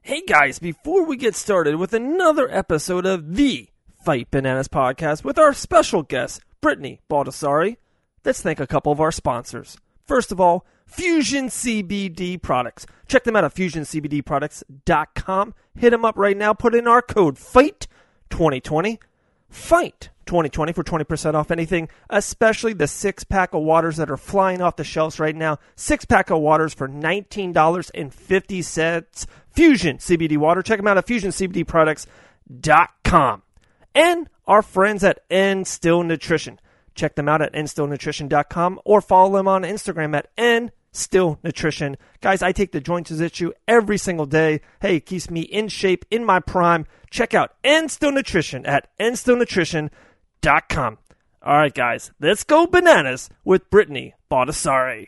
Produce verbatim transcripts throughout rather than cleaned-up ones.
Hey guys, before we get started with another episode of the Fight Bananas podcast with our special guest, Brittany Baldessari, let's thank a couple of our sponsors. First of all, Fusion C B D Products. Check them out at fusion c b d products dot com. Hit them up right now. Put in our code FIGHT twenty twenty. FIGHT twenty twenty for twenty percent off anything, especially the six-pack of waters that are flying off the shelves right now. Six-pack of waters for nineteen dollars and fifty cents. Fusion C B D Water. Check them out at fusion c b d products dot com. And our friends at N Still Nutrition. Check them out at n still nutrition dot com or follow them on Instagram at n still nutrition. Guys, I take the Joint to Issue every single day. Hey, it keeps me in shape, in my prime. Check out N Still Nutrition at n still nutrition dot com. All right, guys, let's go bananas with Brittany Baldessari.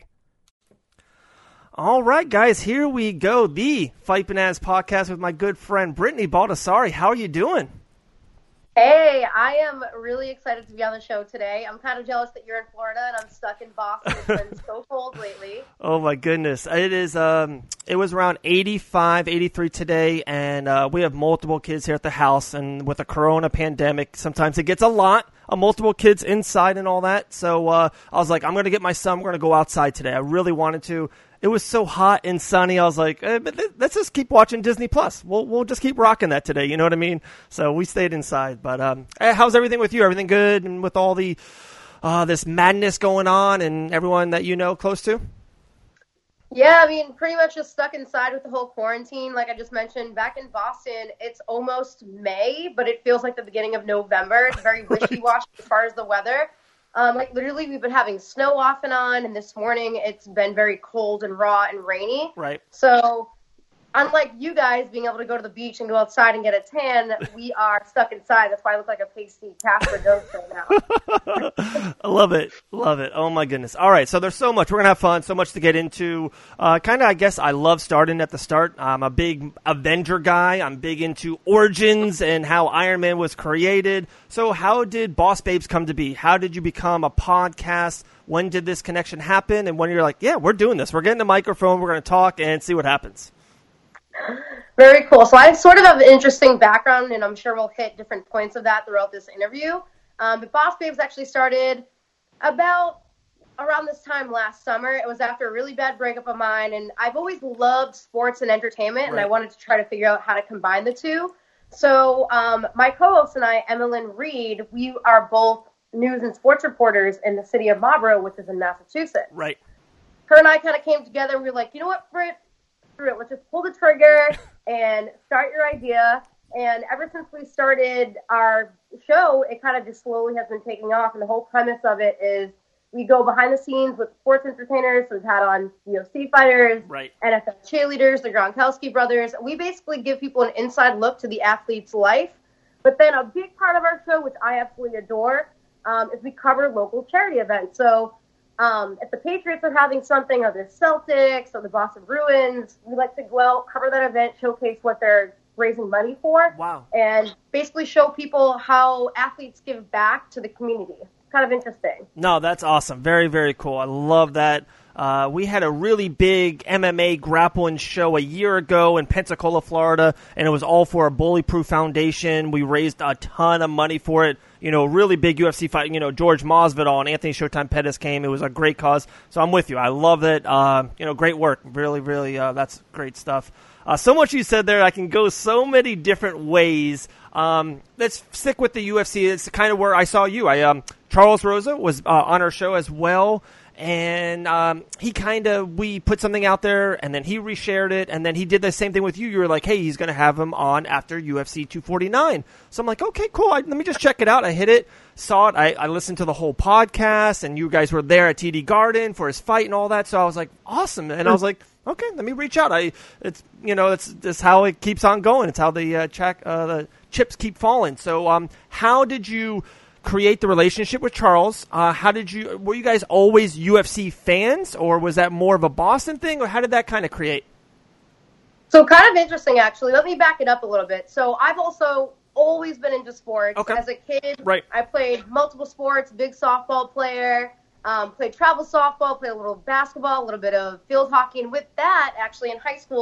All right, guys, here we go. The Fight Bananas podcast with my good friend Brittany Baldessari. How are you doing? Hey, I am really excited to be on the show today. I'm kind of jealous that you're in Florida and I'm stuck in Boston. It's been so cold lately. Oh my goodness. It is um it was around eighty-five, eighty-three today, and uh, we have multiple kids here at the house, and with the corona pandemic, sometimes it gets a lot of multiple kids inside and all that. So uh, I was like, I'm going to get my son, we're going to go outside today. I really wanted to. It was so hot and sunny. I was like, eh, but let's just keep watching Disney Plus. We'll we'll just keep rocking that today. You know what I mean? So we stayed inside. But um, how's everything with you? Everything good? And with all the uh, this madness going on and everyone that you know close to? Yeah, I mean, pretty much just stuck inside with the whole quarantine. Like I just mentioned, back in Boston, it's almost May, but it feels like the beginning of November. It's very wishy-washy as far as the weather. Um, like literally we've been having snow off and on, and this morning it's been very cold and raw and rainy. Right. So unlike you guys being able to go to the beach and go outside and get a tan, we are stuck inside. That's why I look like a pasty Casper ghost right now. I love it. Love it. Oh my goodness. All right. So there's so much. We're going to have fun. So much to get into. Uh, kind of, I guess I love starting at the start. I'm a big Avenger guy. I'm big into origins and how Iron Man was created. So how did Boss Babes come to be? How did you become a podcast? When did this connection happen? And when you're like, yeah, we're doing this. We're getting a microphone. We're going to talk and see what happens. Very cool. So I sort of have an interesting background, and I'm sure we'll hit different points of that throughout this interview. Um, but Boss Babes actually started about around this time last summer. It was after a really bad breakup of mine, and I've always loved sports and entertainment, right. And I wanted to try to figure out how to combine the two. So um, my co-host and I, Emmeline Reed, we are both news and sports reporters in the city of Marlborough, which is in Massachusetts. Right. Her and I kind of came together, and we were like, you know what, Britt? Through it. Let's just pull the trigger and start your idea. And ever since we started our show, it kind of just slowly has been taking off. And the whole premise of it is we go behind the scenes with sports entertainers. So we've had on U F C fighters, right. N F L cheerleaders, the Gronkowski brothers. We basically give people an inside look to the athlete's life. But then a big part of our show, which I absolutely adore, um, is we cover local charity events. So Um, if the Patriots are having something, or the Celtics, or the Boston Bruins, we like to go out, cover that event, showcase what they're raising money for. Wow. And basically show people how athletes give back to the community. Kind of interesting. No, that's awesome. Very, very cool. I love that. Uh, we had a really big M M A grappling show a year ago in Pensacola, Florida, and it was all for a Bully Proof Foundation. We raised a ton of money for it. You know, really big U F C fight. You know, George Masvidal and Anthony Showtime Pettis came. It was a great cause. So I'm with you. I love it. Uh, you know, great work. Really, really, uh, that's great stuff. Uh, so much you said there. I can go so many different ways. Um, let's stick with the U F C. It's kind of where I saw you. I um, Charles Rosa was uh, on our show as well. And um, he kind of, we put something out there, and then he reshared it, and then he did the same thing with you. You were like, hey, he's going to have him on after U F C two forty-nine. So I'm like, okay, cool. I, let me just check it out. I hit it, saw it. I, I listened to the whole podcast, and you guys were there at T D Garden for his fight and all that. So I was like, awesome. And I was like, okay, let me reach out. I, it's, you know, it's just how it keeps on going. It's how the, uh, check, uh, the chips keep falling. So um, how did you create the relationship with Charles? Uh, how did you, were you guys always U F C fans, or was that more of a Boston thing, or how did that kind of create? So kind of interesting, actually. Let me back it up a little bit. So I've also always been into sports. Okay. As a kid, right. I played multiple sports, big softball player, um, played travel softball, played a little basketball, a little bit of field hockey. And with that, actually, in high school,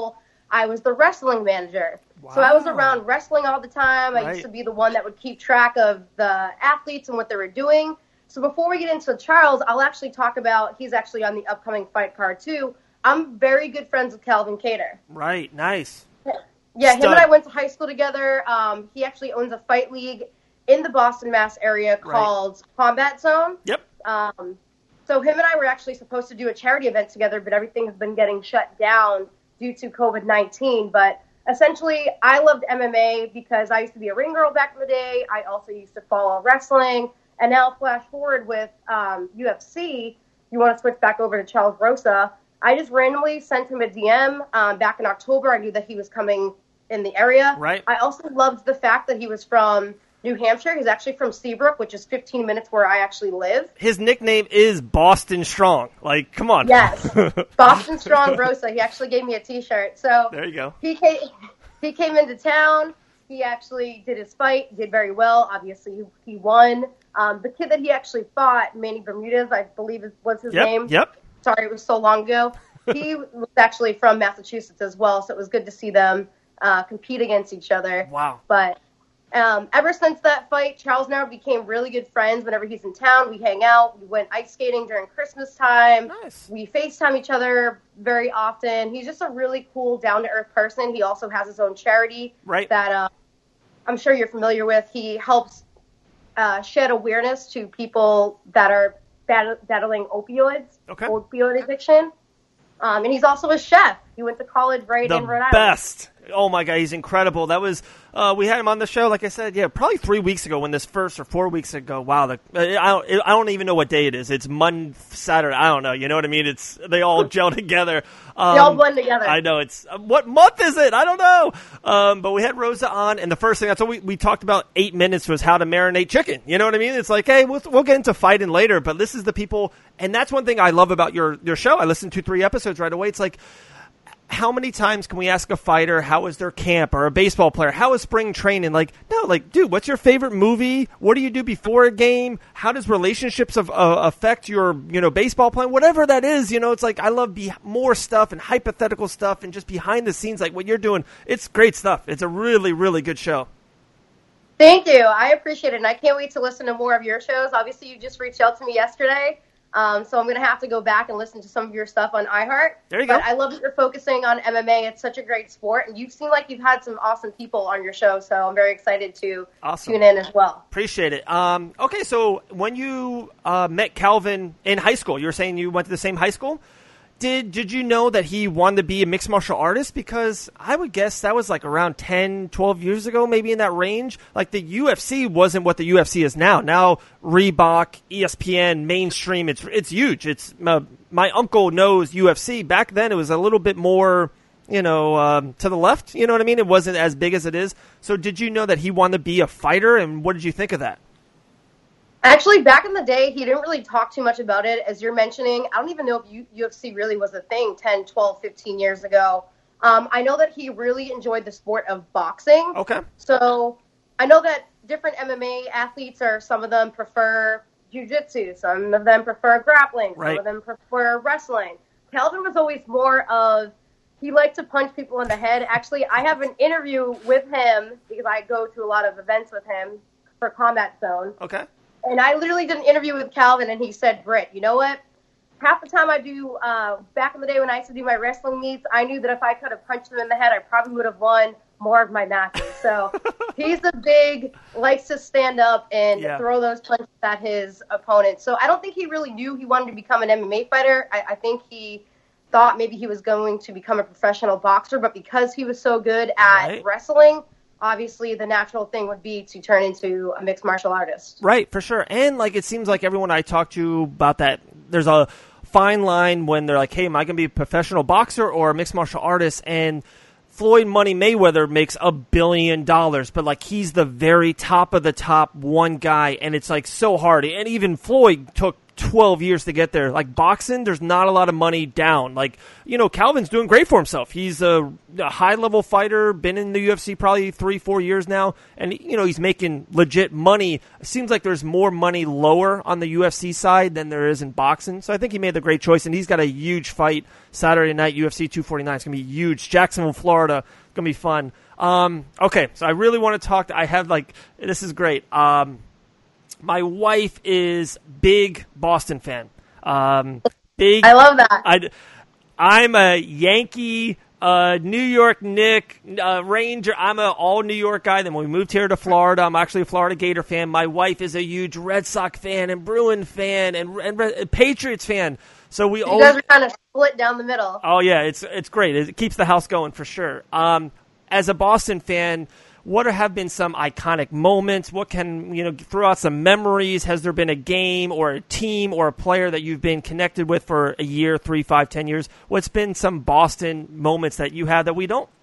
I was the wrestling manager. Wow. So I was around wrestling all the time. Right. I used to be the one that would keep track of the athletes and what they were doing. So before we get into Charles, I'll actually talk about, he's actually on the upcoming fight card too. I'm very good friends with Calvin Kattar. Right, nice. Yeah, Stud. Him and I went to high school together. Um, he actually owns a fight league in the Boston, Mass area called right. Combat Zone. Yep. Um, so him and I were actually supposed to do a charity event together, but everything has been getting shut down due to COVID nineteen. But essentially, I loved M M A because I used to be a ring girl back in the day. I also used to follow wrestling. And now flash forward with um, U F C, you want to switch back over to Charles Rosa. I just randomly sent him a D M um, back in October. I knew that he was coming in the area. Right. I also loved the fact that he was from New Hampshire. He's actually from Seabrook, which is fifteen minutes where I actually live. His nickname is Boston Strong. Like, come on. Yes. Boston Strong Rosa. He actually gave me a T-shirt. So there you go. He came, he came into town. He actually did his fight, did very well. Obviously, he, he won. Um, the kid that he actually fought, Manny Bermudez, I believe was his yep, name. Yep. Sorry, it was so long ago. He was actually from Massachusetts as well, so it was good to see them uh, compete against each other. Wow. But um, ever since that fight, Charles and I became really good friends. Whenever he's in town, we hang out. We went ice skating during Christmas time. Nice. We FaceTime each other very often. He's just a really cool, down-to-earth person. He also has his own charity right. that uh, I'm sure you're familiar with. He helps uh, shed awareness to people that are bat- battling opioids, okay. opioid addiction. Um, and he's also a chef. He went to college right the in Rhode Island. The best. Oh, my God, he's incredible. That was, uh, we had him on the show, like I said, yeah, probably three weeks ago when this first, or four weeks ago. Wow, the, I, don't, I don't even know what day it is. It's Monday, Saturday, I don't know. You know what I mean? It's They all gel together. Um, they all blend together. I know. It's uh, what month is it? I don't know. Um, but we had Rosa on, and the first thing, that's what we, we talked about eight minutes was how to marinate chicken. You know what I mean? It's like, hey, we'll, we'll get into fighting later, but this is the people, and that's one thing I love about your, your show. I listened to three episodes right away. It's like, how many times can we ask a fighter, how is their camp, or a baseball player, how is spring training? Like, no, like, dude, what's your favorite movie? What do you do before a game? How does relationships of, uh, affect your, you know, baseball playing? Whatever that is, you know, it's like, I love be- more stuff and hypothetical stuff and just behind the scenes, like what you're doing. It's great stuff. It's a really, really good show. Thank you. I appreciate it, and I can't wait to listen to more of your shows. Obviously, you just reached out to me yesterday. Um, so I'm going to have to go back and listen to some of your stuff on iHeart. There you but go. I love that you're focusing on M M A. It's such a great sport, and you seem like you've had some awesome people on your show, so I'm very excited to awesome. tune in as well. Appreciate it. Um, okay, so when you uh, met Calvin in high school, you were saying you went to the same high school. Did did you know that he wanted to be a mixed martial artist? Because I would guess that was like around ten, twelve years ago, maybe in that range. Like the U F C wasn't what the U F C is now. Now Reebok, E S P N, mainstream, it's it's huge. It's uh, my uncle knows U F C. Back then it was a little bit more, you know, um, to the left. You know what I mean? It wasn't as big as it is. So did you know that he wanted to be a fighter, and what did you think of that? Actually, back in the day, he didn't really talk too much about it. As you're mentioning, I don't even know if U- UFC really was a thing ten, twelve, fifteen years ago. Um, I know that he really enjoyed the sport of boxing. Okay. So I know that different M M A athletes, are some of them prefer jiu-jitsu, some of them prefer grappling, right. some of them prefer wrestling. Calvin was always more of, he liked to punch people in the head. Actually, I have an interview with him because I go to a lot of events with him for Combat Zone. Okay. And I literally did an interview with Calvin, and he said, Britt, you know what? Half the time I do, uh, back in the day when I used to do my wrestling meets, I knew that if I could have punched him in the head, I probably would have won more of my matches. So he's a big, likes to stand up and yeah. throw those punches at his opponent. So I don't think he really knew he wanted to become an M M A fighter. I, I think he thought maybe he was going to become a professional boxer, but because he was so good at right. wrestling, obviously the natural thing would be to turn into a mixed martial artist. Right, for sure. And like it seems like everyone I talk to about that, there's a fine line when they're like, hey, am I going to be a professional boxer or a mixed martial artist? And Floyd Money Mayweather makes a billion dollars, but like he's the very top of the top one guy, and it's like so hard. And even Floyd took twelve years to get there. Like boxing, there's not a lot of money down. Like, you know, Calvin's doing great for himself. He's a, a high-level fighter, been in the U F C probably three, four years now, and, you know, he's making legit money. It seems like there's more money lower on the U F C side than there is in boxing, so I think he made the great choice, and he's got a huge fight Saturday night, U F C two forty-nine. It's going to be huge. Jacksonville, Florida. It's going to be fun. Um, okay, so I really want to talk. To, I have, like, this is great. Um, my wife is big Boston fan. Um, big. I love that. I, I'm a Yankee, uh, New York Knick, uh, Ranger. I'm an all New York guy. Then when we moved here to Florida, I'm actually a Florida Gator fan. My wife is a huge Red Sox fan and Bruin fan and, and, and Patriots fan. So we you always, guys are kind of split down the middle. Oh yeah, it's it's great. It keeps the house going for sure. Um, as a Boston fan, what have been some iconic moments? What can, you know, throw out some memories? Has there been a game or a team or a player that you've been connected with for a year, three, five, ten years? What's been some Boston moments that you have that we don't?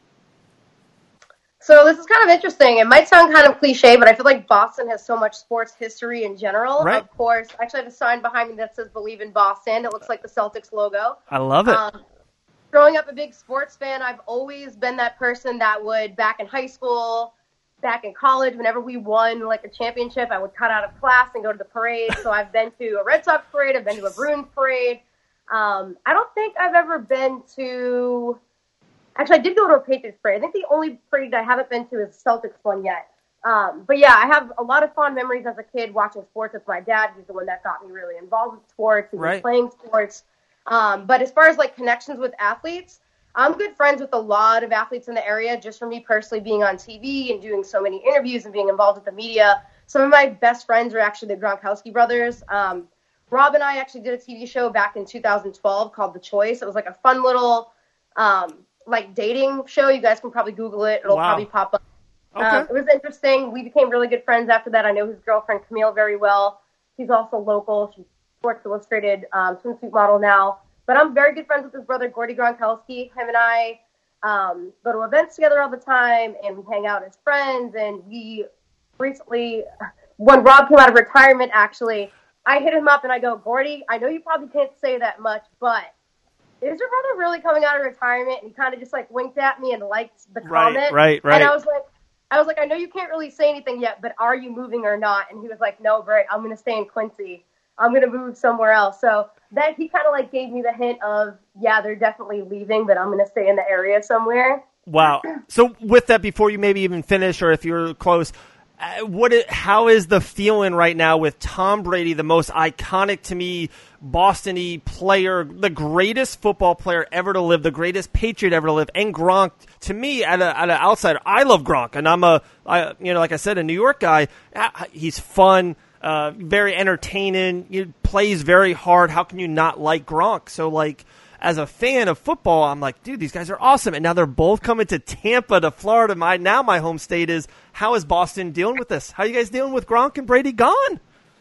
So this is kind of interesting. It might sound kind of cliche, but I feel like Boston has so much sports history in general. Right. Of course, I actually have a sign behind me that says "Believe in Boston." It looks like the Celtics logo. I love it. Um, growing up a big sports fan, I've always been that person that would, back in high school, back in college, whenever we won like a championship, I would cut out of class and go to the parade. So I've been to a Red Sox parade. I've been to a Bruins parade. Um, I don't think I've ever been to... Actually, I did go to a Patriots parade. I think the only parade I haven't been to is the Celtics one yet. Um, but yeah, I have a lot of fond memories as a kid watching sports with my dad. He's the one that got me really involved with sports. He was Right. playing sports. Um, but as far as like connections with athletes, I'm good friends with a lot of athletes in the area, just from me personally being on T V and doing so many interviews and being involved with the media. Some of my best friends are actually the Gronkowski brothers. Um, Rob and I actually did a T V show back in two thousand twelve called The Choice. It was like a fun little um, like dating show. You guys can probably Google it. It'll Wow. probably pop up. Okay. Um, it was interesting. We became really good friends after that. I know his girlfriend Camille very well. She's also local. She's Sports Illustrated um, swimsuit model now. But I'm very good friends with his brother, Gordy Gronkowski. Him and I um, go to events together all the time, and we hang out as friends. And we recently, when Rob came out of retirement, actually, I hit him up and I go, Gordy, I know you probably can't say that much, but is your brother really coming out of retirement? And he kind of just like winked at me and liked the Right, comment. right, right. And I was like, I was like, I know you can't really say anything yet, but are you moving or not? And he was like, no, Brett, I'm going to stay in Quincy. I'm going to move somewhere else. So that he kind of like gave me the hint of, yeah, they're definitely leaving, but I'm going to stay in the area somewhere. Wow. So with that, before you maybe even finish, or if you're close, uh, what? It, how is the feeling right now with Tom Brady, the most iconic to me Boston-y player, the greatest football player ever to live, the greatest Patriot ever to live, and Gronk? To me, at a, at an outsider, I love Gronk, and I'm a, I, you know, like I said, a New York guy. He's fun. Uh, very entertaining. He plays very hard. How can you not like Gronk? So, like, as a fan of football, I'm like, dude, these guys are awesome. And now they're both coming to Tampa, to Florida. My now my home state is. How is Boston dealing with this? How are you guys dealing with Gronk and Brady gone?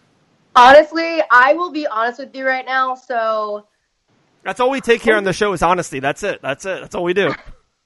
Honestly, I will be honest with you right now. So that's all we take here on the show is honesty. That's it. That's it. That's all we do.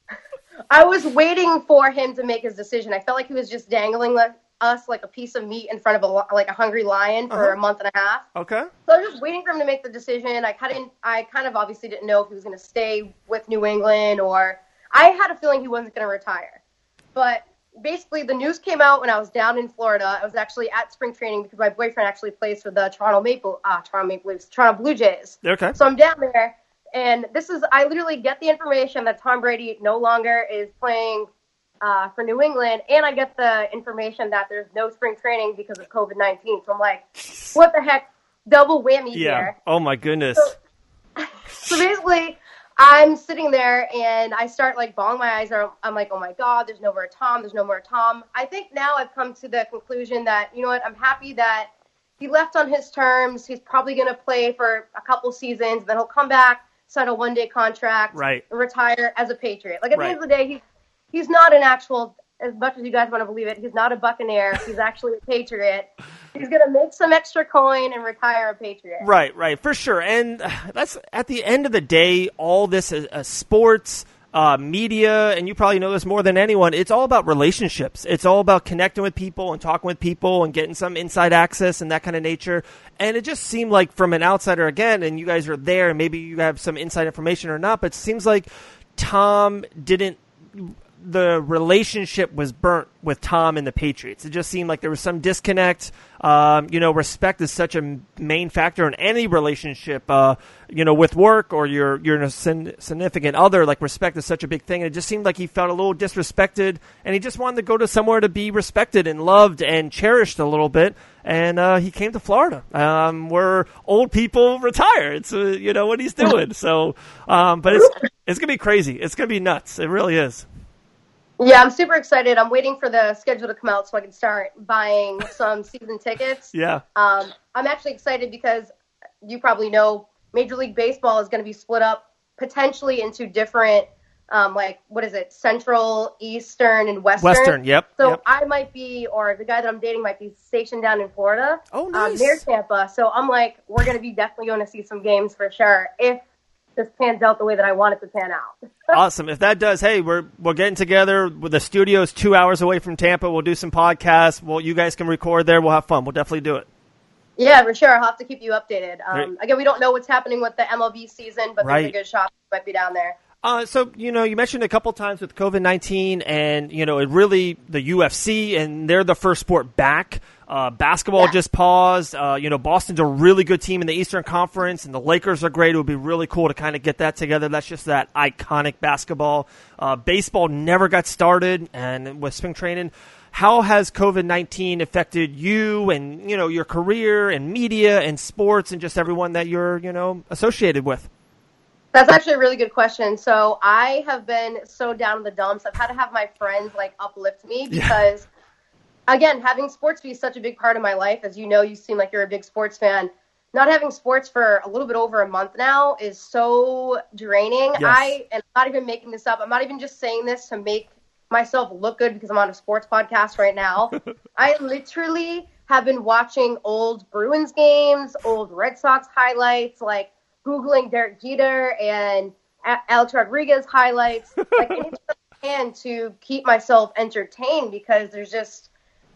I was waiting for him to make his decision. I felt like he was just dangling like us like a piece of meat in front of a like a hungry lion for Uh-huh. a month and a half. Okay. So I was just waiting for him to make the decision. I kind of, I kind of obviously didn't know if he was going to stay with New England, or I had a feeling he wasn't going to retire. But basically, the news came out when I was down in Florida. I was actually at spring training because my boyfriend actually plays for the Toronto Maple, uh, Toronto Maple Leafs, Toronto Blue Jays. Okay. So I'm down there, and this is, I literally get the information that Tom Brady no longer is playing Uh, for New England, and I get the information that there's no spring training because of covid nineteen. So I'm like, what the heck? Double whammy Yeah. here. Oh, my goodness. So, so basically, I'm sitting there, and I start, like, bawling my eyes out. I'm like, oh, my God, there's no more Tom. There's no more Tom. I think now I've come to the conclusion that, you know what, I'm happy that he left on his terms. He's probably going to play for a couple seasons, then he'll come back, sign a one-day contract, Right. and retire as a Patriot. Like, at Right. the end of the day, he's He's not an actual, as much as you guys want to believe it, he's not a Buccaneer. He's actually a Patriot. He's going to make some extra coin and retire a Patriot. Right, right, for sure. And that's at the end of the day, all this is uh, sports, uh, media, and you probably know this more than anyone, it's all about relationships. It's all about connecting with people and talking with people and getting some inside access and that kind of nature. And it just seemed like from an outsider, again, and you guys are there, and maybe you have some inside information or not, but it seems like Tom didn't, the relationship was burnt with Tom and the Patriots. It just seemed like there was some disconnect. Um, you know, respect is such a main factor in any relationship, uh, you know, with work or your, your significant other. Like, respect is such a big thing. And it just seemed like he felt a little disrespected, and he just wanted to go to somewhere to be respected and loved and cherished a little bit. And uh, he came to Florida, um, where old people retire. It's, uh, you know, what he's doing. So, um, but it's, it's going to be crazy. It's going to be nuts. It really is. Yeah, I'm super excited. I'm waiting for the schedule to come out so I can start buying some season tickets. Yeah. Um, I'm actually excited because you probably know Major League Baseball is going to be split up potentially into different, um, like, what is it, Central, Eastern, and Western. Western, yep. So yep. I might be, or the guy that I'm dating might be stationed down in Florida. Oh, nice. Um, near Tampa. So I'm like, we're going to be definitely going to see some games for sure if this pans out the way that I want it to pan out. Awesome. If that does, hey, we're we're getting together. The studio's two hours away from Tampa. We'll do some podcasts. Well, you guys can record there. We'll have fun. We'll definitely do it. Yeah, for sure. I'll have to keep you updated. Um, again, we don't know what's happening with the M L B season, but right. there's a good shot we might be down there. Uh, so, you know, you mentioned a couple times with COVID nineteen and, you know, it really, the U F C, and they're the first sport back. Uh, basketball yeah. just paused. Uh, you know, Boston's a really good team in the Eastern Conference, and the Lakers are great. It would be really cool to kind of get that together. That's just that iconic basketball. Uh, baseball never got started, and with spring training, how has COVID nineteen affected you and, you know, your career and media and sports and just everyone that you're, you know, associated with? That's actually a really good question. So I have been so down in the dumps. I've had to have my friends, like, uplift me because, yeah. again, having sports be such a big part of my life. As you know, you seem like you're a big sports fan. Not having sports for a little bit over a month now is so draining. Yes. I, and I'm not even making this up. I'm not even just saying this to make myself look good because I'm on a sports podcast right now. I literally have been watching old Bruins games, old Red Sox highlights, like, Googling Derek Jeter and Alex Rodriguez highlights, like anything I can to keep myself entertained because there's just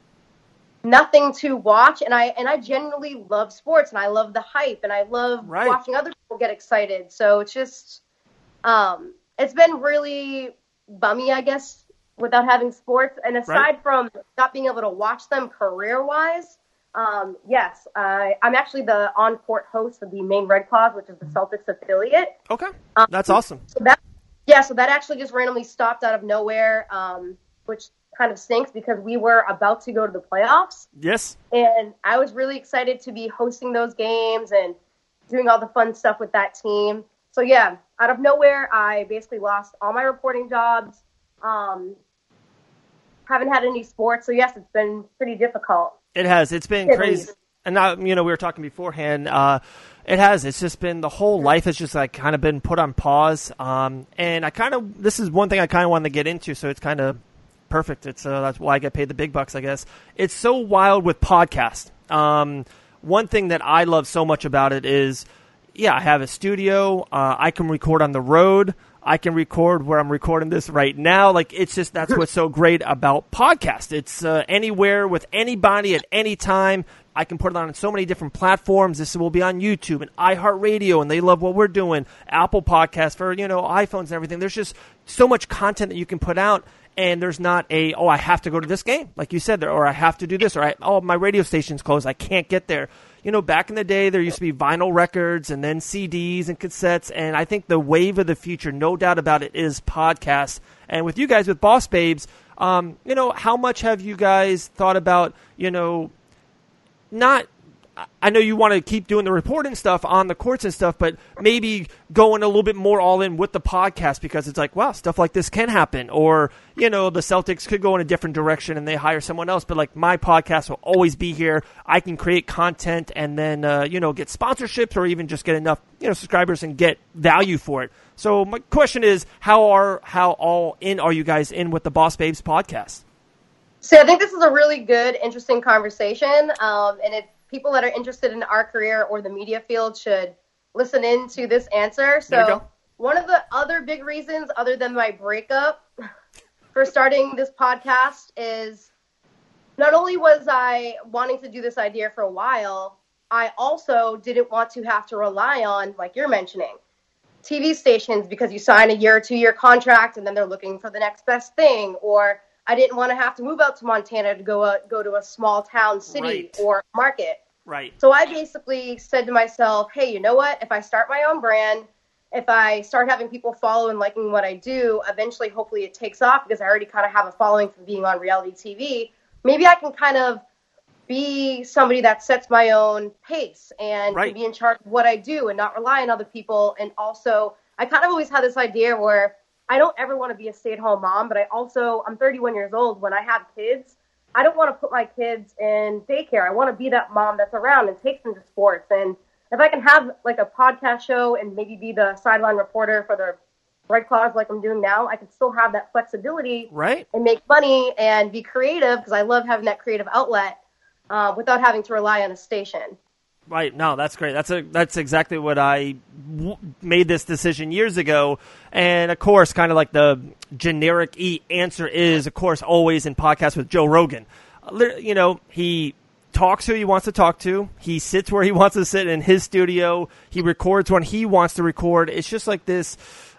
nothing to watch. And I and I genuinely love sports and I love the hype and I love right. watching other people get excited. So it's just, um, it's been really bummy, I guess, without having sports. And aside right. from not being able to watch them career-wise, Um, yes, I, I'm actually the on-court host of the Maine Red Claws, which is the Celtics affiliate. Okay, um, that's awesome. So that, yeah, so that actually just randomly stopped out of nowhere, um, which kind of stinks because we were about to go to the playoffs. Yes. And I was really excited to be hosting those games and doing all the fun stuff with that team. So yeah, out of nowhere, I basically lost all my reporting jobs. Um, haven't had any sports, so yes, it's been pretty difficult. It has. It's been crazy. And now, you know, we were talking beforehand. Uh, it has. It's just been the whole life has just like kind of been put on pause. Um, and I kind of, this is one thing I kind of wanted to get into. So it's kind of perfect. It's, uh, that's why I get paid the big bucks, I guess. It's so wild with podcasts. Um, one thing that I love so much about it is, yeah, I have a studio. Uh, I can record on the road. I can record where I'm recording this right now. Like, it's just, that's what's so great about podcasts. It's uh, anywhere with anybody at any time. I can put it on so many different platforms. This will be on YouTube and iHeartRadio, and they love what we're doing. Apple Podcasts for, you know, iPhones and everything. There's just so much content that you can put out, and there's not a, oh, I have to go to this game, like you said there, or I have to do this, or I, oh, my radio station's closed. I can't get there. You know, back in the day, there used to be vinyl records and then C Ds and cassettes, and I think the wave of the future, no doubt about it, is podcasts. And with you guys, with Boss Babes, um, you know, how much have you guys thought about, you know, not – I know you want to keep doing the reporting stuff on the courts and stuff, but maybe going a little bit more all in with the podcast because it's like, wow, stuff like this can happen. Or, you know, the Celtics could go in a different direction and they hire someone else. But, like, my podcast will always be here. I can create content and then, uh, you know, get sponsorships or even just get enough, you know, subscribers and get value for it. So my question is, how are how all in are you guys in with the Boss Babes podcast? So I think this is a really good, interesting conversation. Um, and it people that are interested in our career or the media field should listen in to this answer. So one of the other big reasons, other than my breakup, for starting this podcast is not only was I wanting to do this idea for a while, I also didn't want to have to rely on, like you're mentioning, T V stations because you sign a year or two year contract and then they're looking for the next best thing. Or I didn't want to have to move out to Montana to go, uh, go to a small town city right. or market. Right. So I basically said to myself, hey, you know what? If I start my own brand, if I start having people follow and liking what I do, eventually, hopefully it takes off because I already kind of have a following from being on reality T V. Maybe I can kind of be somebody that sets my own pace and right. can be in charge of what I do and not rely on other people. And also, I kind of always had this idea where I don't ever want to be a stay-at-home mom, but I also, I'm thirty-one years old. When I have kids, I don't want to put my kids in daycare. I want to be that mom that's around and takes them to sports. And if I can have like a podcast show and maybe be the sideline reporter for the Red Claws like I'm doing now, I can still have that flexibility right. and make money and be creative because I love having that creative outlet uh, without having to rely on a station. Right. No, that's great. That's a, that's exactly what I w- made this decision years ago. And of course, kind of like the generic e answer is, of course, always in podcasts with Joe Rogan. You know, he talks who he wants to talk to. He sits where he wants to sit in his studio. He records when he wants to record. It's just like this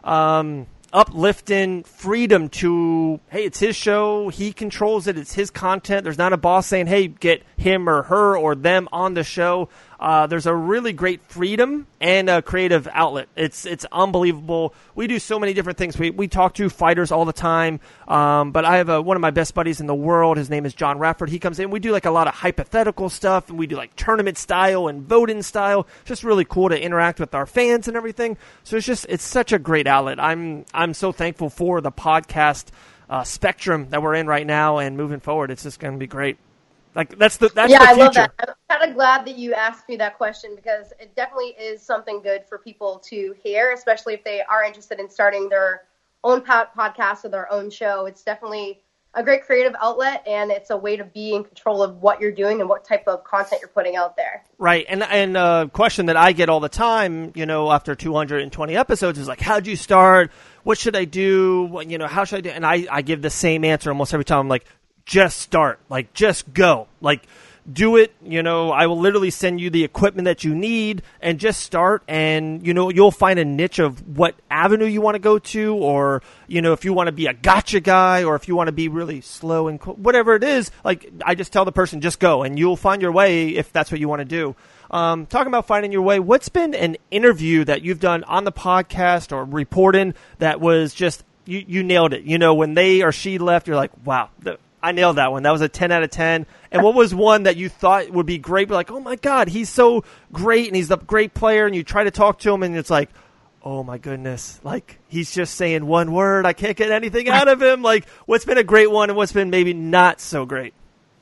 um, uplifting freedom to, hey, it's his show. He controls it. It's his content. There's not a boss saying, hey, get him or her or them on the show. Uh, there's a really great freedom and a creative outlet. It's it's unbelievable. We do so many different things. We we talk to fighters all the time. Um, but I have a, one of my best buddies in the world. His name is John Rafford. He comes in. We do like a lot of hypothetical stuff, and we do like tournament style and voting style. It's just really cool to interact with our fans and everything. So it's just it's such a great outlet. I'm I'm so thankful for the podcast uh, spectrum that we're in right now and moving forward. It's just going to be great. Like that's the that's yeah, the future. I love that. I'm kind of glad that you asked me that question because it definitely is something good for people to hear, especially if they are interested in starting their own podcast or their own show. It's definitely a great creative outlet, and it's a way to be in control of what you're doing and what type of content you're putting out there. Right, and and a question that I get all the time, you know, after two hundred twenty episodes is like, how'd you start? What should I do? What, you know, how should I do? And I, I give the same answer almost every time. I'm like, just start. Like, just go. Like, do it. You know, I will literally send you the equipment that you need and just start. And, you know, you'll find a niche of what avenue you want to go to, or, you know, if you want to be a gotcha guy, or if you want to be really slow and co- whatever it is. Like, I just tell the person, just go, and you'll find your way if that's what you want to do. Um, talking about finding your way, what's been an interview that you've done on the podcast or reporting that was just, you, you nailed it? You know, when they or she left, you're like, wow, the, I nailed that one. That was a ten out of ten. And what was one that you thought would be great, but like, oh my God, he's so great and he's a great player, and you try to talk to him and it's like, oh my goodness, like he's just saying one word. I can't get anything out of him. Like, what's been a great one and what's been maybe not so great?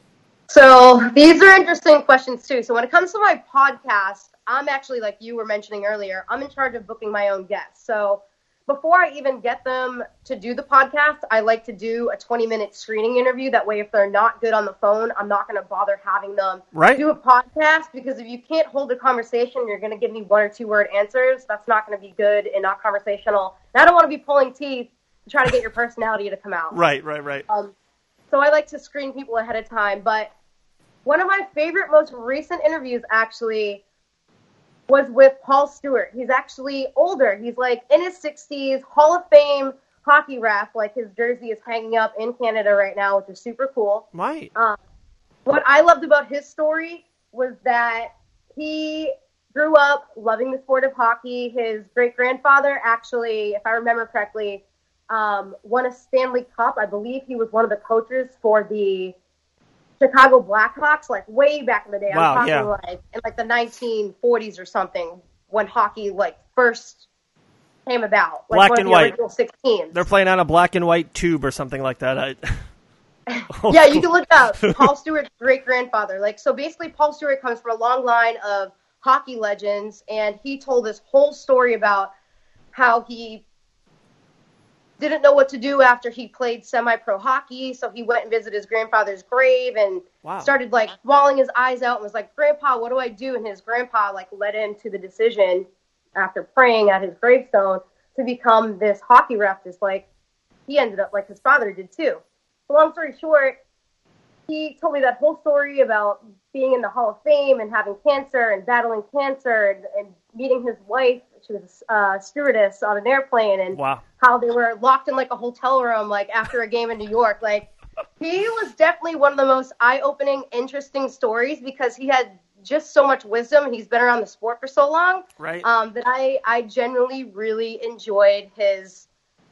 So these are interesting questions too. So when it comes to my podcast, I'm actually, like you were mentioning earlier, I'm in charge of booking my own guests. So before I even get them to do the podcast, I like to do a twenty minute screening interview. That way, if they're not good on the phone, I'm not going to bother having them right. do a podcast, because if you can't hold a conversation, you're going to give me one or two word answers. That's not going to be good and not conversational. And I don't want to be pulling teeth to try to get your personality to come out. Right, right, right. Um, so I like to screen people ahead of time. But one of my favorite, most recent interviews actually was with Paul Stewart. He's actually older. He's like in his sixties, Hall of Fame hockey ref. Like, his jersey is hanging up in Canada right now, which is super cool. Right. Um, what I loved about his story was that he grew up loving the sport of hockey. His great-grandfather actually, if I remember correctly, um, won a Stanley Cup. I believe he was one of the coaches for the Chicago Blackhawks, like way back in the day. Wow, I'm talking yeah. like in like the nineteen forties or something, when hockey like first came about. Like Black one and of the white. original six teams. They're playing on a black and white tube or something like that. I... oh, yeah, you can look up Paul Stewart's great grandfather. Like, so basically, Paul Stewart comes from a long line of hockey legends, and he told this whole story about how he didn't know what to do after he played semi-pro hockey, so he went and visited his grandfather's grave and wow. started, like, bawling his eyes out and was like, Grandpa, what do I do? And his grandpa, like, led him to the decision after praying at his gravestone to become this hockey ref, just like he ended up, like his father did too. So long story short, he told me that whole story about being in the Hall of Fame and having cancer and battling cancer and, and meeting his wife. She was a uh, stewardess on an airplane, and wow. how they were locked in like a hotel room, like after a game in New York. Like, he was definitely one of the most eye-opening, interesting stories because he had just so much wisdom. He's been around the sport for so long, right? Um, that I, I genuinely really enjoyed his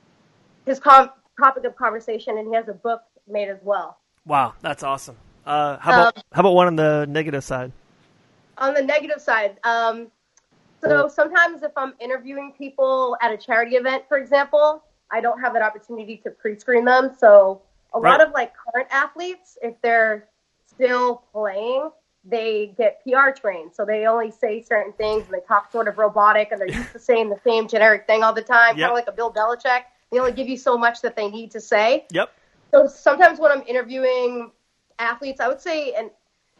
his com- topic of conversation, and he has a book made as well. Wow, that's awesome. Uh, how about um, how about one on the negative side? On the negative side, um, so sometimes if I'm interviewing people at a charity event, for example, I don't have that opportunity to pre-screen them. So a right. lot of like current athletes, if they're still playing, they get P R trained. So they only say certain things and they talk sort of robotic and they're used to saying the same generic thing all the time, yep. kind of like a Bill Belichick. They only give you so much that they need to say. Yep. So sometimes when I'm interviewing athletes, I would say, and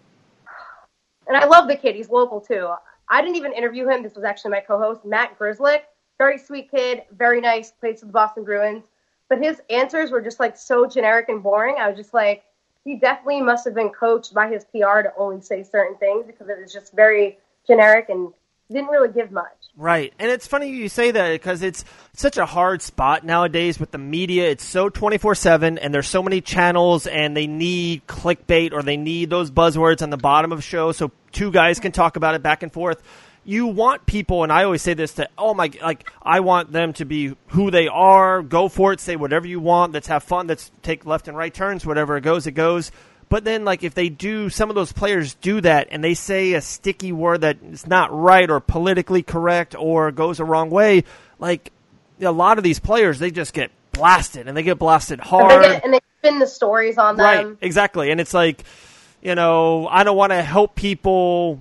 and I love the kid. He's local too. I didn't even interview him. This was actually my co-host, Matt Grzelcyk. Very sweet kid, very nice, plays for the Boston Bruins. But his answers were just like so generic and boring. I was just like, he definitely must have been coached by his P R to only say certain things because it was just very generic and didn't really give much. Right. And it's funny you say that because it's such a hard spot nowadays with the media. It's so twenty-four seven and there's so many channels and they need clickbait or they need those buzzwords on the bottom of shows so two guys can talk about it back and forth. You want people, and I always say this to, oh my, like, I want them to be who they are, go for it, say whatever you want, let's have fun, let's take left and right turns, whatever it goes, it goes. But then, like, if they do, some of those players do that and they say a sticky word that is not right or politically correct or goes the wrong way, like, a lot of these players, they just get blasted and they get blasted hard. And they, get, and they spin the stories on them. Right, exactly. And it's like, you know, I don't want to help people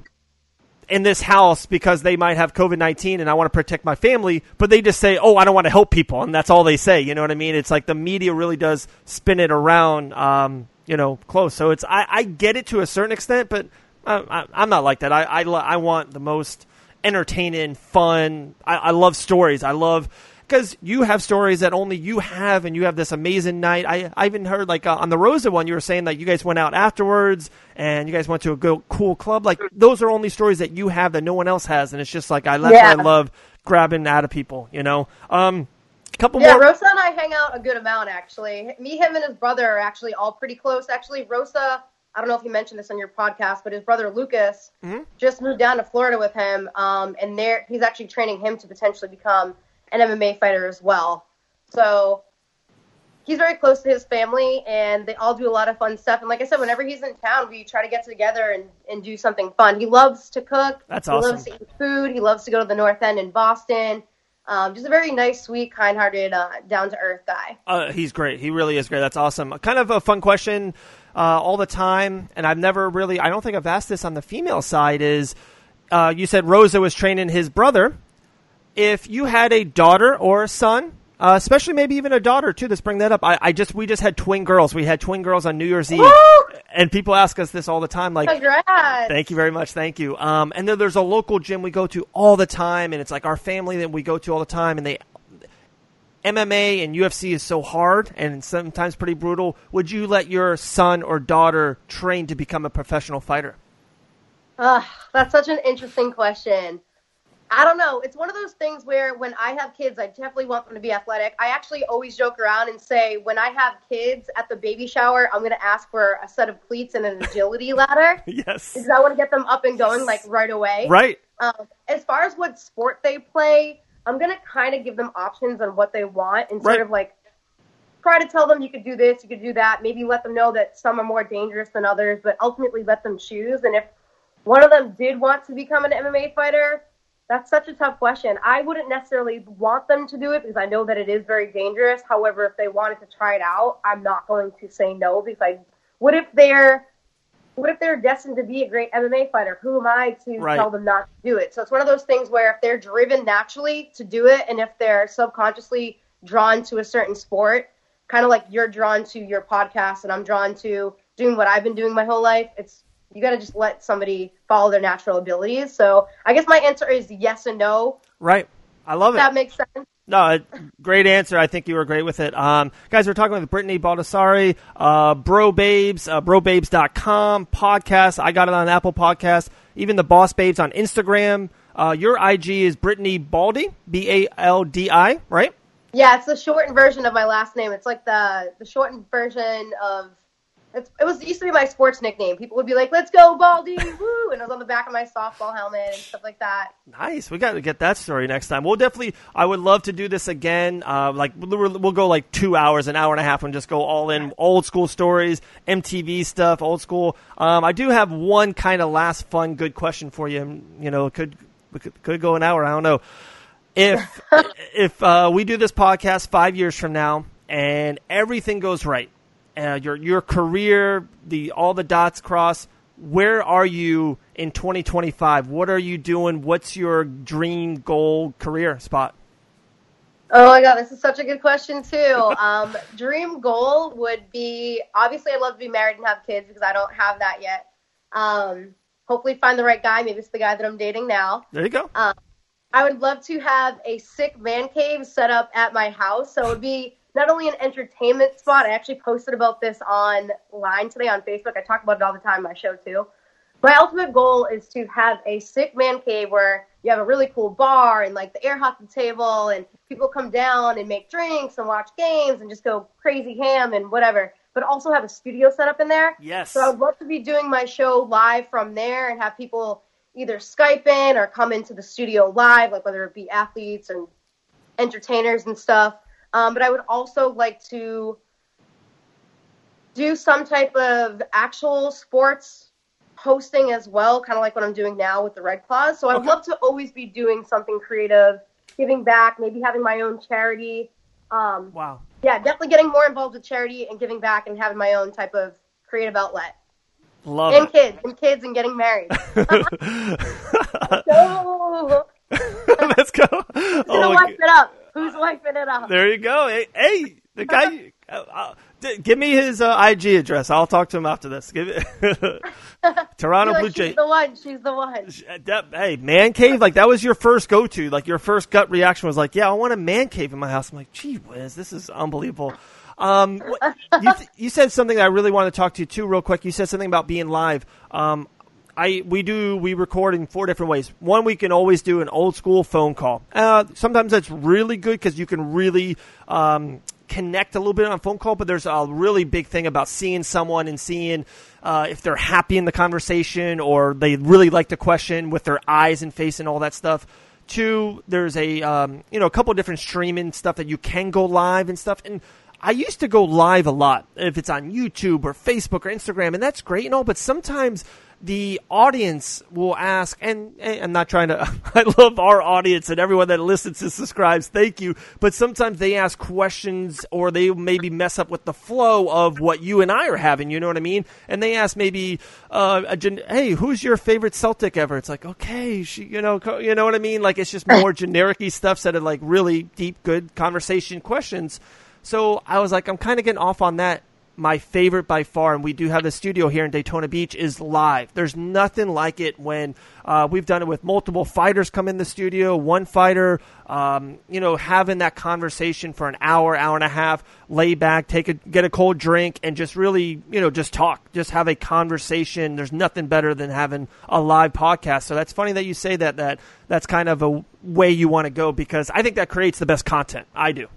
in this house because they might have COVID nineteen and I want to protect my family, but they just say, oh, I don't want to help people. And that's all they say. You know what I mean? It's like the media really does spin it around, um, you know, close. So it's, I, I get it to a certain extent, but I, I, I'm not like that. I, I, I want the most entertaining, fun. I, I love stories. I love, because you have stories that only you have, and you have this amazing night. I, I even heard, like, uh, on the Rosa one, you were saying that you guys went out afterwards, and you guys went to a go, cool club. Like, those are only stories that you have that no one else has, and it's just like, I, that's yeah. what I love grabbing out of people, you know? Um, a couple yeah, more. Rosa and I hang out a good amount, actually. Me, him, and his brother are actually all pretty close. Actually, Rosa, I don't know if you mentioned this on your podcast, but his brother Lucas mm-hmm. just moved down to Florida with him, um, and there he's actually training him to potentially become an M M A fighter as well. So he's very close to his family, and they all do a lot of fun stuff. And like I said, whenever he's in town, we try to get together and, and do something fun. He loves to cook. That's he awesome. He loves to eat food. He loves to go to the North End in Boston. Um, just a very nice, sweet, kind-hearted, uh, down-to-earth guy. Uh, he's great. He really is great. That's awesome. Kind of a fun question uh, all the time, and I've never really, I don't think I've asked this on the female side, is uh, you said Rosa was training his brother. If you had a daughter or a son, uh, especially maybe even a daughter too, let's bring that up. I, I just we just had twin girls. We had twin girls on New Year's Eve, Woo! And people ask us this all the time. Like, congrats! Thank you very much, thank you. Um, and then there's a local gym we go to all the time, and it's like our family that we go to all the time. And they M M A and U F C is so hard and sometimes pretty brutal. Would you let your son or daughter train to become a professional fighter? Uh, that's such an interesting question. I don't know. It's one of those things where when I have kids, I definitely want them to be athletic. I actually always joke around and say when I have kids at the baby shower, I'm going to ask for a set of cleats and an agility ladder. Yes. Because I want to get them up and going like right away. Right. Um, as far as what sport they play, I'm going to kind of give them options on what they want and sort right. of like try to tell them you could do this, you could do that. Maybe let them know that some are more dangerous than others, but ultimately let them choose. And if one of them did want to become an M M A fighter, that's such a tough question. I wouldn't necessarily want them to do it because I know that it is very dangerous. However, if they wanted to try it out, I'm not going to say no because I, what if they're, what if they're destined to be a great M M A fighter? Who am I to right. tell them not to do it? So it's one of those things where if they're driven naturally to do it and if they're subconsciously drawn to a certain sport, kind of like you're drawn to your podcast and I'm drawn to doing what I've been doing my whole life, it's, you got to just let somebody follow their natural abilities. So I guess my answer is yes and no. Right. I love it. That makes sense. No, great answer. I think you were great with it. Um, guys, we're talking with Brittany Baldassari, uh, Bro Babes, uh, bro babes dot com podcast. I got it on Apple Podcasts. Even the Boss Babes on Instagram. Uh, your I G is Brittany Baldi, B A L D I, right? Yeah, it's the shortened version of my last name. It's like the the shortened version of. It's, it was it used to be my sports nickname. People would be like, "Let's go, Baldy!" Woo! And it was on the back of my softball helmet and stuff like that. Nice. We got to get that story next time. We'll definitely. I would love to do this again. Uh, like we'll, we'll go like two hours, an hour and a half, and just go all in old school stories, M T V stuff, old school. Um, I do have one kind of last fun, good question for you. You know, it could could, could go an hour. I don't know. If if uh, we do this podcast five years from now and everything goes right. Uh, your your career, the all the dots cross. Where are you in twenty twenty-five? What are you doing? What's your dream goal career spot? Oh my God, this is such a good question too. Um, dream goal would be, obviously I'd love to be married and have kids because I don't have that yet. Um, hopefully find the right guy. Maybe it's the guy that I'm dating now. There you go. Um, I would love to have a sick man cave set up at my house. So it would be not only an entertainment spot. I actually posted about this online today on Facebook. I talk about it all the time on my show too. My ultimate goal is to have a sick man cave where you have a really cool bar and like the air hockey table and people come down and make drinks and watch games and just go crazy ham and whatever, but also have a studio set up in there. Yes. So I would love to be doing my show live from there and have people either Skype in or come into the studio live, like whether it be athletes and entertainers and stuff. Um, but I would also like to do some type of actual sports hosting as well, kind of like what I'm doing now with the Red Claws. So I would Okay. love to always be doing something creative, giving back, maybe having my own charity. Um, Wow. Yeah, definitely getting more involved with charity and giving back and having my own type of creative outlet. Love and it. kids, and kids, and getting married. So, Let's go. who's Oh, gonna wipe it up? Who's wiping it up? there you go. Hey, hey the guy. uh, uh, d- give me his uh, I G address. I'll talk to him after this. Give it. Toronto Like, Blue she's Jays. the one. She's the one. That, hey, man cave, like that was your first go-to. Like your first gut reaction was like, yeah, I want a man cave in my house. I'm like, gee whiz, this is unbelievable. Um, what, you, th- you said something that I really want to talk to you too, real quick. You said something about being live. Um, I we do we record in four different ways. One, we can always do an old school phone call. Uh, sometimes that's really good because you can really um, connect a little bit on a phone call. But there's a really big thing about seeing someone and seeing uh, if they're happy in the conversation or they really like the question with their eyes and face and all that stuff. Two, there's a um, you know a couple different streaming stuff that you can go live and stuff. And I used to go live a lot if it's on YouTube or Facebook or Instagram, and that's great and all. But sometimes the audience will ask, and, and I'm not trying to, I love our audience and everyone that listens and subscribes. Thank you. But sometimes they ask questions or they maybe mess up with the flow of what you and I are having. You know what I mean? And they ask maybe, uh, a gen- hey, who's your favorite Celtic ever? It's like, okay, she, you know, co- you know what I mean? Like it's just more generic-y stuff instead of like really deep, good conversation questions. So I was like, I'm kind of getting off on that. My favorite by far, and we do have the studio here in Daytona Beach, is live. There's nothing like it when uh, we've done it with multiple fighters come in the studio, one fighter, um, you know, having that conversation for an hour, hour and a half, lay back, take a, get a cold drink, and just really, you know, just talk, just have a conversation. There's nothing better than having a live podcast. So that's funny that you say that, that that's kind of a way you want to go because I think that creates the best content. I do.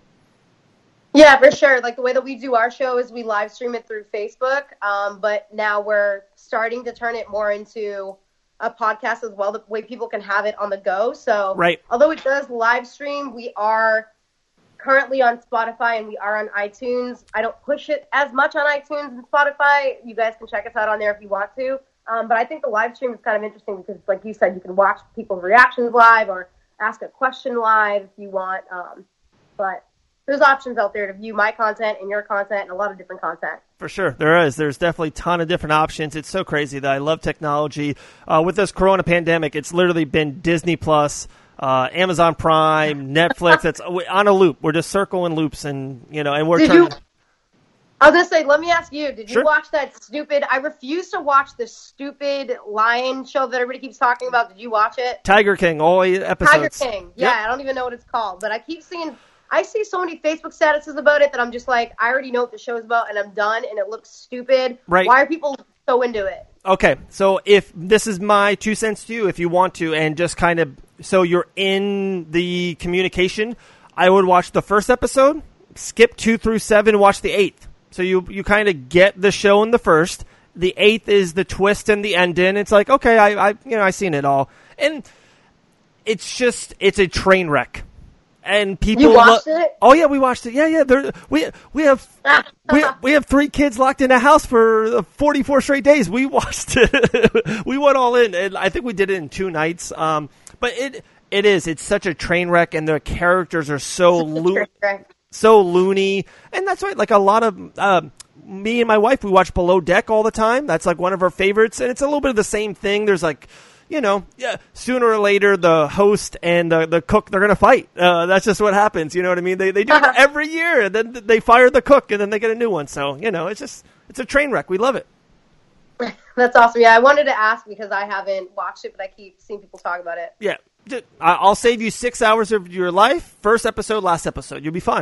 Yeah, for sure. Like the way that we do our show is we live stream it through Facebook, um, but now we're starting to turn it more into a podcast as well, the way people can have it on the go. So right. Although it does live stream, we are currently on Spotify and we are on iTunes. I don't push it as much on iTunes and Spotify. You guys can check us out on there if you want to. Um, but I think the live stream is kind of interesting because, like you said, you can watch people's reactions live or ask a question live if you want. Um, but there's options out there to view my content and your content and a lot of different content. For sure. There is. There's definitely a ton of different options. It's so crazy that I love technology. Uh, with this corona pandemic, it's literally been Disney Plus, uh, Amazon Prime, Netflix. It's on a loop. We're just circling loops and, you know, and we're Did turning. you, I was gonna say, let me ask you: did Sure. you watch that stupid? I refuse to watch the stupid lion show that everybody keeps talking about. Did you watch it? Tiger King, all eight episodes. Tiger King. Yeah, Yep. I don't even know what it's called, but I keep seeing. I see so many Facebook statuses about it that I'm just like, I already know what the show's about, and I'm done. And it looks stupid. Right. Why are people so into it? Okay, so if this is my two cents to you, if you want to, and just kind of so you're in the communication, I would watch the first episode, skip two through seven, watch the eighth. So you you kind of get the show in the first. The eighth is the twist and the ending. It's like, okay, I, I you know I seen it all, and it's just it's a train wreck. And people You watched lo- it? Oh yeah, we watched it. Yeah, yeah. There, we we have we we have three kids locked in a house for forty-four straight days. We watched it. We went all in, and I think we did it in two nights. Um, but it it is it's such a train wreck, and the characters are so lo- so loony, and that's why like a lot of um, me and my wife we watch Below Deck all the time. That's like one of our favorites, and it's a little bit of the same thing. There's like. You know, yeah. Sooner or later, the host and the, the cook, they're going to fight. Uh, that's just what happens. You know what I mean? They they do it every year, and then they fire the cook, and then they get a new one. So, you know, it's just, it's a train wreck. We love it. That's awesome. Yeah, I wanted to ask because I haven't watched it, but I keep seeing people talk about it. Yeah. I'll save you six hours of your life. First episode, last episode. You'll be fine.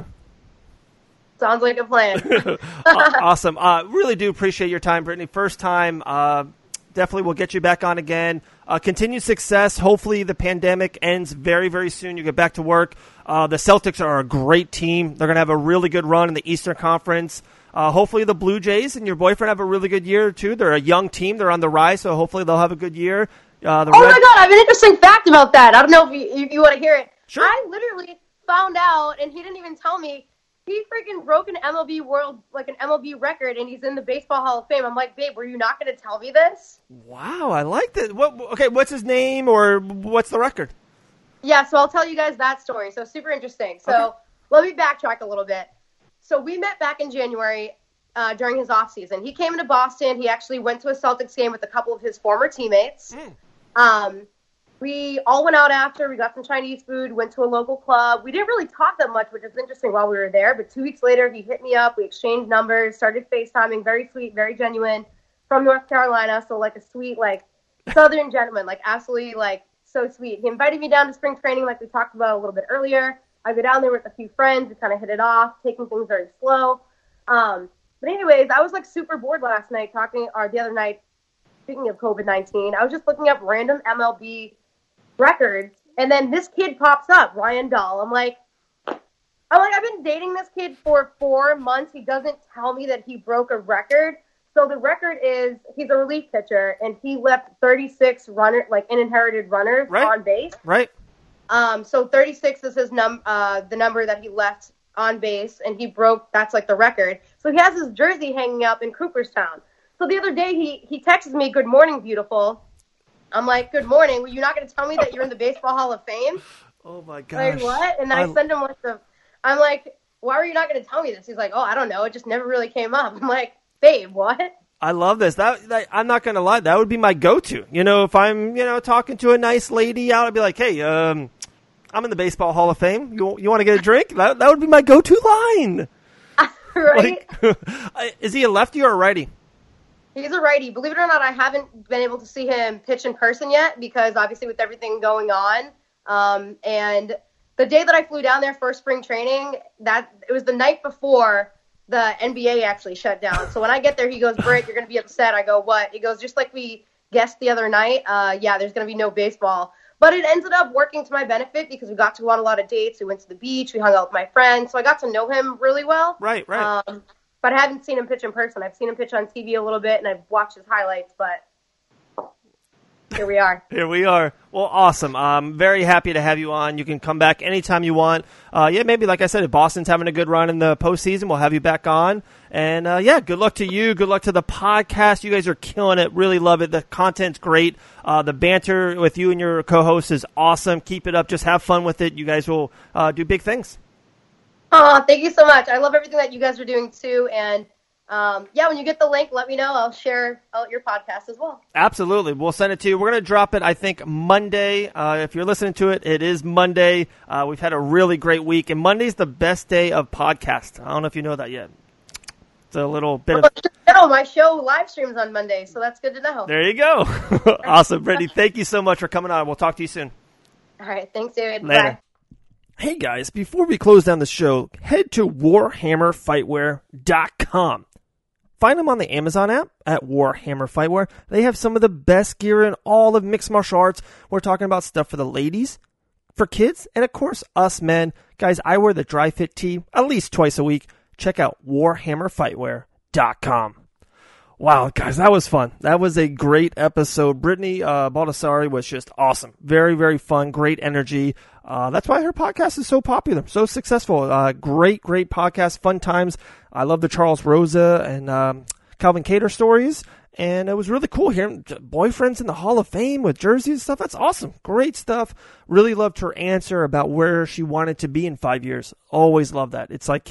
Sounds like a plan. Awesome. Uh, really do appreciate your time, Brittany. First time. Uh, definitely we'll get you back on again. Uh, continued success. Hopefully the pandemic ends very, very soon. You get back to work. Uh, the Celtics are a great team. They're going to have a really good run in the Eastern Conference. Uh, hopefully the Blue Jays and your boyfriend have a really good year, too. They're a young team. They're on the rise, so hopefully they'll have a good year. Uh, the oh, Red- my God. I have an interesting fact about that. I don't know if you, if you want to hear it. Sure. I literally found out, and he didn't even tell me, he freaking broke an M L B world, like an M L B record, and he's in the Baseball Hall of Fame. I'm like, babe, were you not going to tell me this? Wow, I like that. What, okay, what's his name or what's the record? Yeah, so I'll tell you guys that story. So super interesting. So Okay. let me backtrack a little bit. So we met back in January uh, during his off season. He came into Boston. He actually went to a Celtics game with a couple of his former teammates. Mm. Um, we all went out after. We got some Chinese food, went to a local club. We didn't really talk that much, which is interesting while we were there. But two weeks later, he hit me up. We exchanged numbers, started FaceTiming. Very sweet, very genuine. From North Carolina, so like a sweet, like Southern gentleman, like absolutely like so sweet. He invited me down to spring training like we talked about a little bit earlier. I go down there with a few friends. We kind of hit it off, taking things very slow. Um, but anyways, I was like super bored last night talking, or the other night, speaking of COVID nineteen, I was just looking up random M L B records, and then this kid pops up, Ryan Dahl. I'm like, I'm like, I've been dating this kid for four months. He doesn't tell me that he broke a record. So the record is he's a relief pitcher, and he left thirty-six runner like inherited runners Right. on base. Right. Um, so thirty-six is his num uh, the number that he left on base, and he broke. That's like the record. So he has his jersey hanging up in Cooperstown. So the other day he he texts me, "Good morning, beautiful." I'm like, "Good morning. Well, you're not going to tell me that you're in the Baseball Hall of Fame?" Oh my gosh. Like what? And then I, I send him like the. I'm like, "Why were you not going to tell me this?" He's like, "Oh, I don't know. It just never really came up." I'm like, "Babe, what?" I love this. That, that I'm not going to lie. That would be my go-to. You know, if I'm, you know, talking to a nice lady out, I'd be like, "Hey, um, I'm in the Baseball Hall of Fame. You you want to get a drink?" That that would be my go-to line. Right? Like, is he a lefty or a righty? He's a righty. Believe it or not, I haven't been able to see him pitch in person yet because obviously with everything going on. Um, and the day that I flew down there for spring training, that it was the night before the N B A actually shut down. So when I get there, he goes, "Britt, you're going to be upset." I go, "What?" He goes, "Just like we guessed the other night, uh, yeah, there's going to be no baseball." But it ended up working to my benefit because we got to go on a lot of dates. We went to the beach. We hung out with my friends. So I got to know him really well. Right, right. Um, but I haven't seen him pitch in person. I've seen him pitch on T V a little bit, and I've watched his highlights, but here we are. Here we are. Well, awesome. I'm very happy to have you on. You can come back anytime you want. Uh, yeah, maybe, like I said, if Boston's having a good run in the postseason, we'll have you back on. And, uh, yeah, good luck to you. Good luck to the podcast. You guys are killing it. Really love it. The content's great. Uh, the banter with you and your co-host is awesome. Keep it up. Just have fun with it. You guys will uh, do big things. Oh, thank you so much. I love everything that you guys are doing, too. And, um, yeah, when you get the link, let me know. I'll share out your podcast as well. Absolutely. We'll send it to you. We're going to drop it, I think, Monday. Uh, if you're listening to it, it is Monday. Uh, we've had a really great week, and Monday's the best day of podcast. I don't know if you know that yet. It's a little bit well, of... No, my show live streams on Monday, so that's good to know. There you go. Awesome, Brittany. Thank you so much for coming on. We'll talk to you soon. All right. Thanks, David. Later. Bye. Hey, guys, before we close down the show, head to warhammer fightwear dot com. Find them on the Amazon app at Warhammer Fightwear. They have some of the best gear in all of mixed martial arts. We're talking about stuff for the ladies, for kids, and of course, us men. Guys, I wear the dry fit tee at least twice a week. Check out warhammer fightwear dot com. Wow, guys, that was fun. That was a great episode. Brittany uh, Baldassari was just awesome. Very, very fun. Great energy. Uh, that's why her podcast is so popular, so successful. Uh, great, great podcast. Fun times. I love the Charles Rosa and um, Calvin Cater stories. And it was really cool hearing boyfriends in the Hall of Fame with jerseys and stuff. That's awesome. Great stuff. Really loved her answer about where she wanted to be in five years. Always love that. It's like...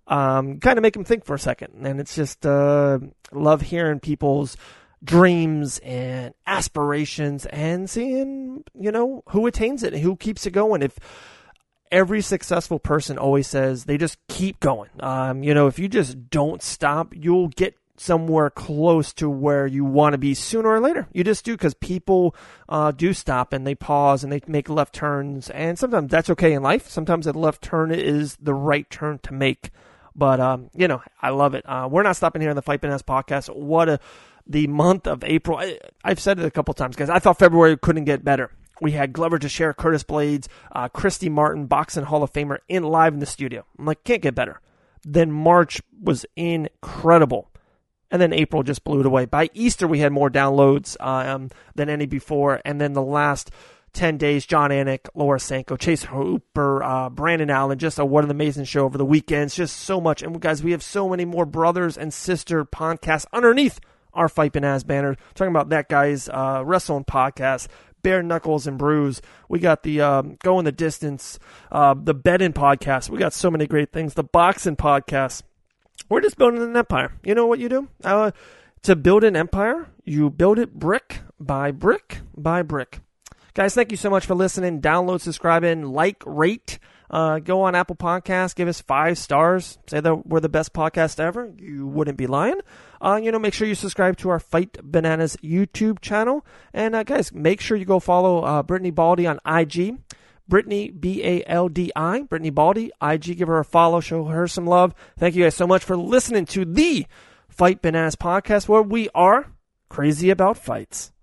Um, kind of make them think for a second. And it's just, uh, love hearing people's dreams and aspirations and seeing, you know, who attains it and who keeps it going. If every successful person always says they just keep going, um, you know, if you just don't stop, you'll get somewhere close to where you want to be sooner or later. You just do, because people uh, do stop and they pause and they make left turns. And sometimes that's okay in life. Sometimes a left turn is the right turn to make. But, um, you know, I love it. Uh, we're not stopping here on the Fight Bananas podcast. What a, the month of April. I, I've said it a couple times, guys. I thought February couldn't get better. We had Glover Teixeira, Curtis Blades, uh, Christy Martin, Boxing Hall of Famer, in live in the studio. I'm like, can't get better. Then March was incredible. And then April just blew it away. By Easter, we had more downloads um, than any before. And then the last ten days, John Anik, Laura Sanko, Chase Hooper, uh, Brandon Allen, just a what an amazing show over the weekends. Just so much. And guys, we have so many more brothers and sister podcasts underneath our Fight Bananas banner. Talking about that guy's uh, wrestling podcast, Bare Knuckles and Brews. We got the um, Going the Distance, uh, the Bedding podcast. We got so many great things. The Boxing podcast. We're just building an empire. You know what you do? Uh, to build an empire, you build it brick by brick by brick. Guys, thank you so much for listening. Download, subscribe, and like, rate. Uh, go on Apple Podcasts. Give us five stars. Say that we're the best podcast ever. You wouldn't be lying. Uh, you know, make sure you subscribe to our Fight Bananas YouTube channel. And, uh, guys, make sure you go follow uh, Brittany Baldy on I G. Brittany, B A L D I. Brittany Baldy, I G. Give her a follow. Show her some love. Thank you guys so much for listening to the Fight Bananas podcast, where we are crazy about fights.